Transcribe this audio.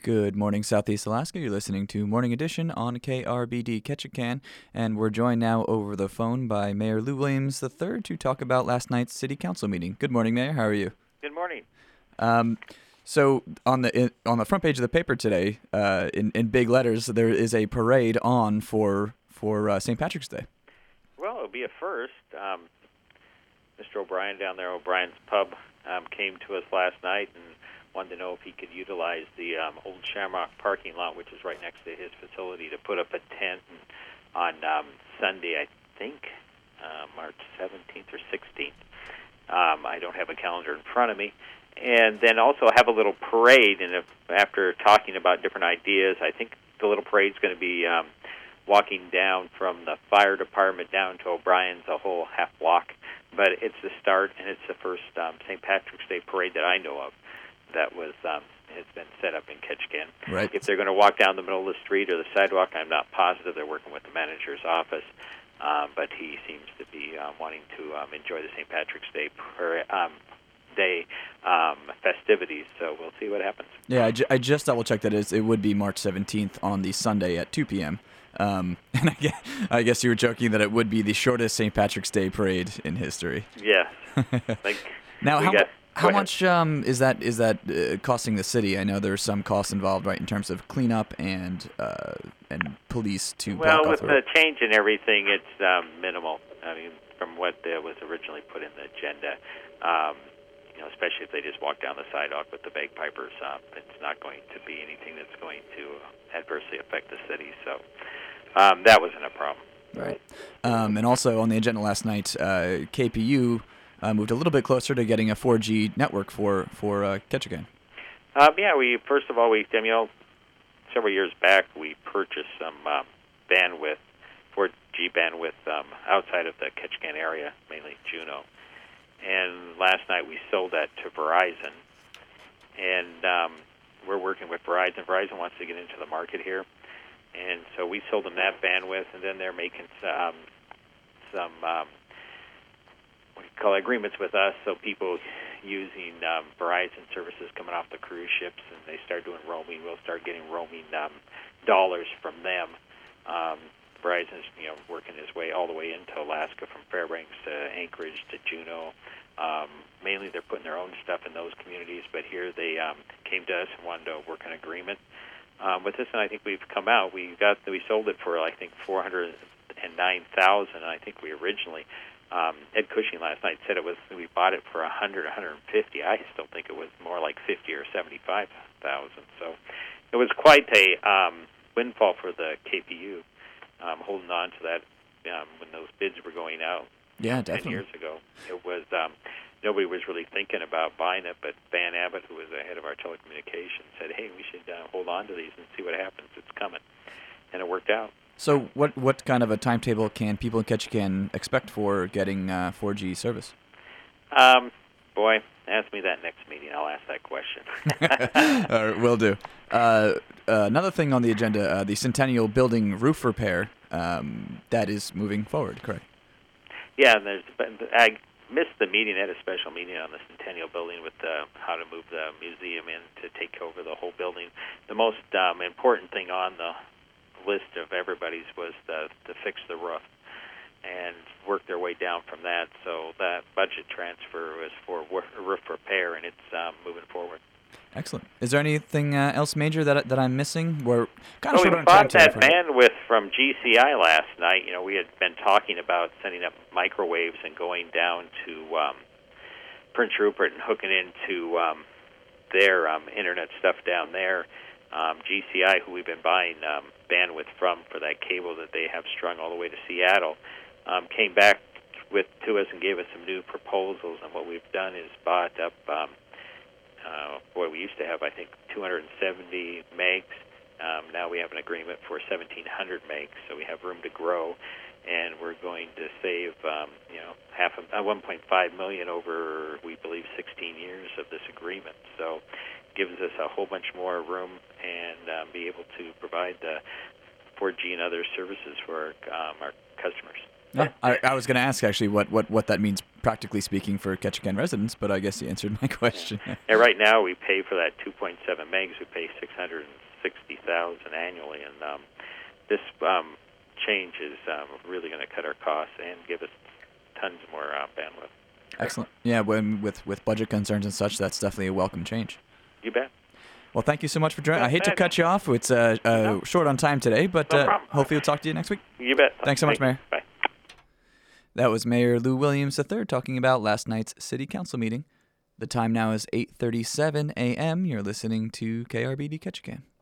Good morning, Southeast Alaska. You're listening to Morning Edition on KRBD Ketchikan, and we're joined now over the phone by Mayor Lou Williams III to talk about last night's City Council meeting. Good morning, Mayor. How are you? Good morning. So on the front page of the paper today, in big letters, there is a parade on for St. Patrick's Day. Well, it'll be a first. Mr. O'Brien down there, O'Brien's Pub, came to us last night and wanted to know if he could utilize the old Shamrock parking lot, which is right next to his facility, to put up a tent on Sunday, I think, March 17th or 16th. I don't have a calendar in front of me. And then also have a little parade, and after talking about different ideas, I think the little parade's going to be walking down from the fire department down to O'Brien's, a whole half block. But it's the start, and it's the first St. Patrick's Day parade that I know of that has been set up in Ketchikan. Right. If they're going to walk down the middle of the street or the sidewalk, I'm not positive. They're working with the manager's office, but he seems to be wanting to enjoy the St. Patrick's Day festivities, so we'll see what happens. Yeah, I just double-checked that it would be March 17th on the Sunday at 2 p.m., and I guess you were joking that it would be the shortest St. Patrick's Day parade in history. Yes. Now, how much is that costing the city? I know there's some costs involved, right, in terms of cleanup and police to block off. Well, with the change in everything, it's minimal. I mean, from what was originally put in the agenda, especially if they just walk down the sidewalk with the bagpipers, it's not going to be anything that's going to adversely affect the city. So that wasn't a problem. Right. And also on the agenda last night, KPU moved a little bit closer to getting a 4G network for Ketchikan. Several years back we purchased some bandwidth, 4G bandwidth outside of the Ketchikan area, mainly Juneau. And last night we sold that to Verizon. And we're working with Verizon. Verizon wants to get into the market here. And so we sold them that bandwidth, and then they're making some agreements with us, so people using Verizon services coming off the cruise ships, and they start doing roaming, we'll start getting roaming dollars from them. Verizon's working his way all the way into Alaska, from Fairbanks to Anchorage to Juneau. Mainly they're putting their own stuff in those communities, but here they came to us and wanted to work an agreement. With this, and I think we've come out. We sold it for I think $409,000. I think we originally Ed Cushing last night said we bought it for $100,000, $150,000. I still think it was more like $50,000 or $75,000. So it was quite a windfall for the KPU, holding on to that when those bids were going out. Yeah, definitely. 10 years ago. It was nobody was really thinking about buying it, but Van Abbott, who was the head of our telecommunications, said, "Hey, we should hold on to these and see what happens. It's coming," and it worked out. So what kind of a timetable can people in Ketchikan expect for getting 4G service? Boy, ask me that next meeting. I'll ask that question. All right, will do. Another thing on the agenda, the Centennial Building roof repair, that is moving forward, correct? Yeah, and I missed the meeting. I had a special meeting on the Centennial Building with how to move the museum in to take over the whole building. The most important thing on the list of everybody's was to fix the roof and work their way down from that. So that budget transfer was for roof repair, and it's moving forward. Excellent. Is there anything else major that I'm missing? We're kind of we short on bought time that bandwidth from GCI last night. We had been talking about setting up microwaves and going down to Prince Rupert and hooking into their internet stuff down there. GCI, who we've been buying bandwidth from for that cable that they have strung all the way to Seattle, came back to us and gave us some new proposals. And what we've done is bought up, we used to have, I think, 270 megs. Now we have an agreement for 1,700 megs, so we have room to grow. And we're going to save, $1.5 million over, we believe, 16 years of this agreement. So gives us a whole bunch more room and be able to provide the 4G and other services for our customers. Yeah, I was going to ask actually what that means practically speaking, for Ketchikan residents, but I guess you answered my question. And right now we pay for that 2.7 megs. We pay $660,000 annually, and this change is really going to cut our costs and give us tons more bandwidth. Excellent. Yeah, with budget concerns and such, that's definitely a welcome change. You bet. Well, thank you so much for joining. I hate to cut you off. It's short on time today, but hopefully we'll talk to you next week. You bet. Thanks so much, Mayor. Bye. That was Mayor Lou Williams III talking about last night's City Council meeting. The time now is 8:37 a.m. You're listening to KRBD Ketchikan.